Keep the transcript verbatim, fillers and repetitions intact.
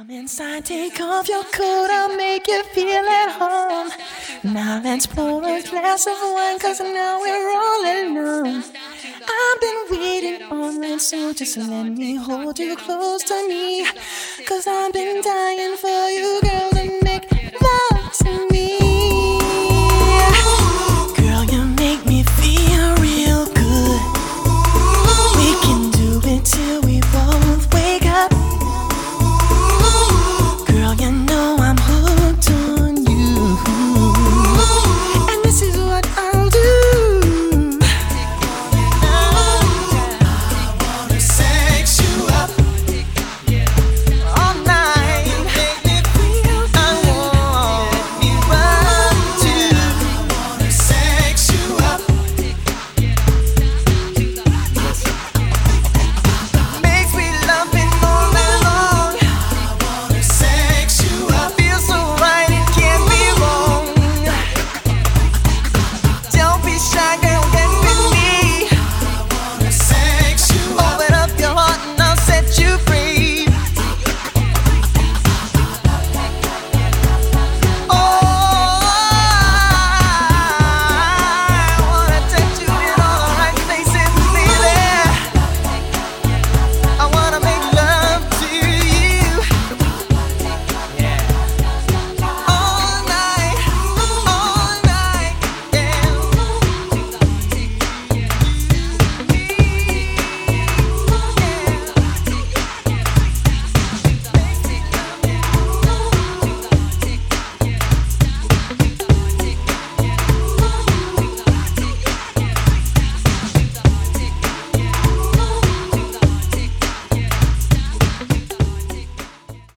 Inside, take off your coat, I'll make you feel at home. Now let's pour a glass of wine, cause now we're all alone. I've been waiting on it, so just let me hold you close to me. Cause I've been dying for